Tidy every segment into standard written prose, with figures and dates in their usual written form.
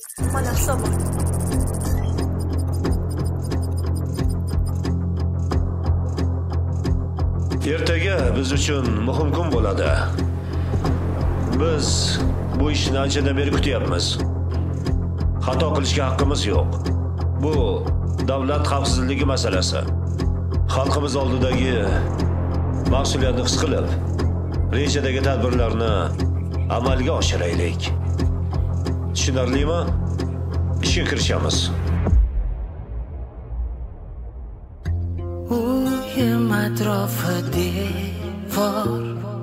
Mana hisobot. Ertaga biz uchun muhim kun bo'ladi. Biz bu ishni anchadan beri kutyapmiz. Xato qilishga haqqimiz yo'q. Bu davlat xavfsizligi masalasi. Xalqimiz oldidagi mas'uliyatni his qilib, rejadagi tadbirlarni amalga oshiraylik. Tushunarlimi? Ishga kirishamiz. Uyim atrofi devor,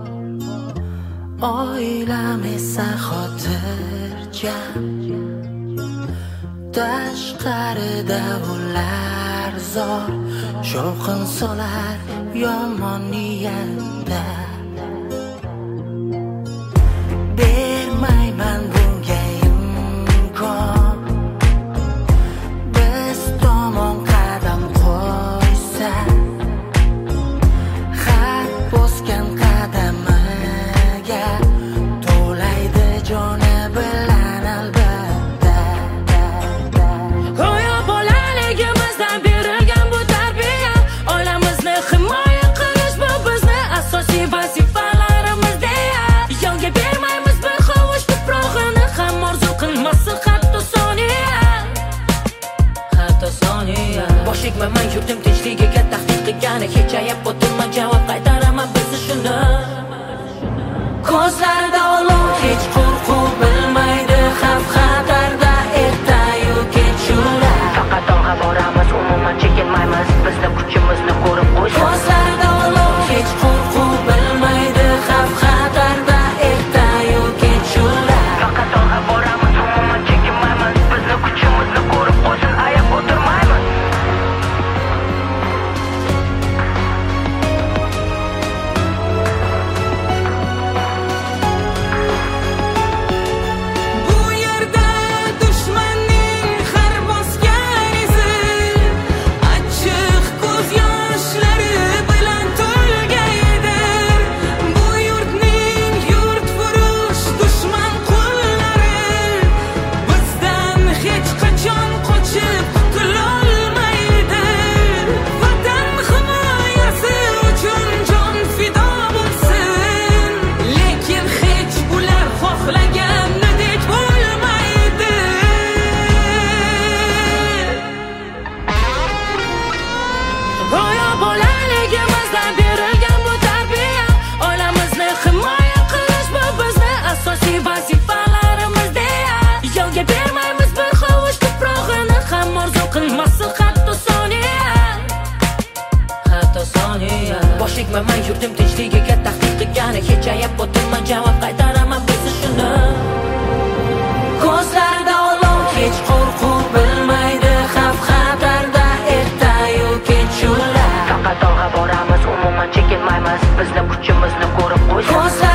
oilam esa xotirjam. Tashqarida ular zor, shovqin solar yomon niyatda. Bermayman bunga imkon, biz tomon qadam qo'ysa, xat bosgan qadamiga to'laydi joni bilan albatta. Go'yo bolaligimizdan berilgan bu tarbiya, oilamizni himoya qilish bu bizni asosiy vazifalarimiz deya. Yonga bermaymiz bir hovuch tuprog'ini, ham orzu qilmasin hatto soniya. Hatto soniya. Bosh egmaman yurtim tinchligiga tahdid qilgani, hech ayab o'tirma javob qaytaraman biz shuni. Ko'zlarida olov, hech qo'rquv bilmaydi xavf xatarda ertayu kechuvlar. Faqat olg'a boramiz, umuman chekinmaymiz, bizni kuchimizni ko'rib qo'ysin. Ko'zlarida olov, hech qo'rquv bilmaydi xavf xatarda ertayu kechuvlar. Faqat olg'a boramiz, umuman chekinmaymiz, bizni kuchimizni ko'rib qo'ysin, ayab o'tirmaymiz. Bu yerda dushmanning har bosgan izi, achchiq ko'z yoshlari bilan to'lgaydir. Bu yurtning yurtfurush dushman qo'llari bizdan hech qachon qochib qutulolmaydi. Vatan himoyasi uchun jon fido bo'lsin, lekin hech ular xohlaganidek bo'lmaydi. Go'yo bolaligimizdan berilgan bu tarbiya, oilamizni himoya qilish bu bizni asosiy vazifalarimiz deya. Yovga bermaymiz bir hovuch tuprog'ini, ham orzu qilmasin hatto soniya. Hatto soniya. Bosh egmaman yurtim tinchligiga tahdid qilgani, hech ayab o'tirma javob qaytaraman biz shuni. Ko'zlarida olov, hech qo'rquv bilmaydi xavf xatarda ertayu kechuvlar. Faqat olg'a boramiz, umuman chekinmaymiz, bizni kuchimizni ko'rib qo'ysin.